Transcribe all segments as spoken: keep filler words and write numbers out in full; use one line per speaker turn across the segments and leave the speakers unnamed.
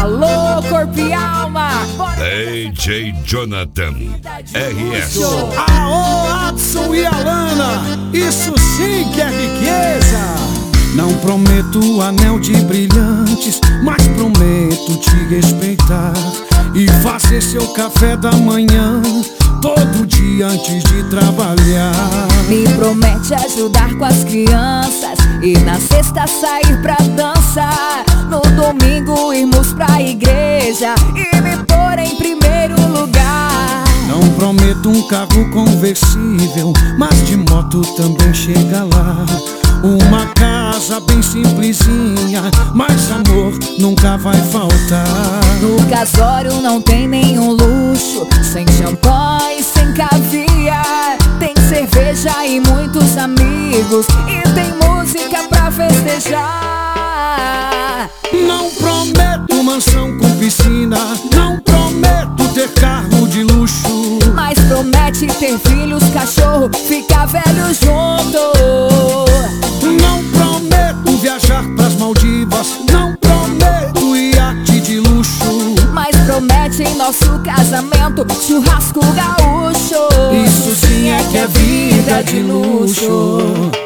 Alô, corpo e alma.
D J Jonathan R S.
Aô, Adson e Alana, isso sim que é riqueza. Não prometo anel de brilhantes, mas prometo te respeitar e fazer seu café da manhã todo dia antes de trabalhar.
Me promete ajudar com as crianças e na sexta sair pra dançar. No domingo irmos pra igreja e me pôr em primeiro lugar.
Não prometo um carro conversível, mas de moto também chega lá. Uma casa bem simplesinha, mas amor nunca vai faltar.
No casório não tem nenhum luxo, sem champanhe, sem caviar. Tem cerveja e muitos amigos, e tem música pra festejar.
Não prometo mansão com piscina, não prometo ter carro de luxo,
mas promete ter filhos, cachorro, ficar velho junto.
Não prometo viajar pras Maldivas, não prometo iate de luxo,
mas promete em nosso casamento churrasco gaúcho.
Isso sim é que é vida de luxo.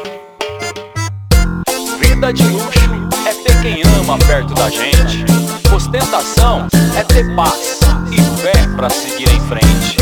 Vida de luxo é ter quem ama perto da gente. Ostentação é ter paz e fé pra seguir em frente.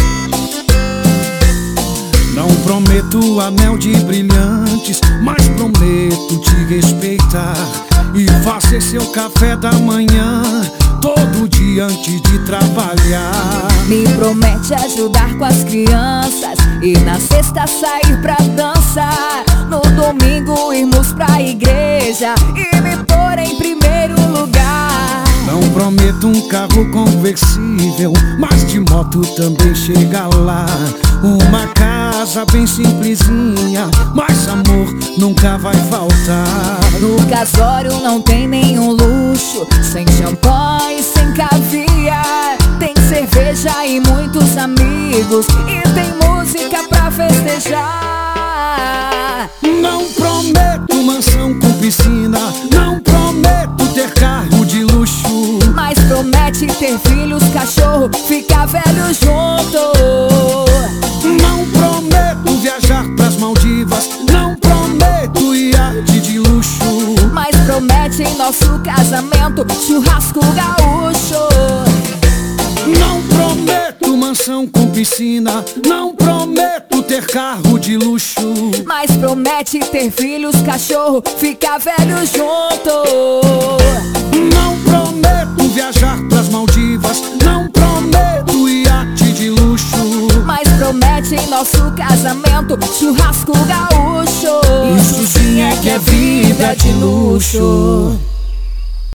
Não prometo anel de brilhantes, mas prometo te respeitar e fazer seu café da manhã todo dia antes de trabalhar.
Me promete ajudar com as crianças e na sexta sair pra dançar. No domingo irmos pra igreja e me pôr em primeiro lugar.
Não prometo um carro conversível, mas de moto também chega lá. Uma casa bem simplesinha, mas amor nunca vai faltar.
No casório não tem nenhum luxo, sem champanhe, sem caviar. Tem cerveja e muitos amigos, e tem música pra festejar.
Não prometo mansão com piscina, não prometo ter carro de luxo,
mas promete ter filhos, cachorro, ficar velho junto.
Não prometo viajar pras Maldivas, não prometo iate de luxo,
mas promete em nosso casamento churrasco gaúcho.
Não prometo mansão com piscina, não prometo ter carro de luxo,
mas promete ter filhos, cachorro, ficar velho junto.
Não prometo viajar pras Maldivas, não prometo iate de luxo,
mas promete em nosso casamento churrasco gaúcho.
Isso sim é que é vida de luxo.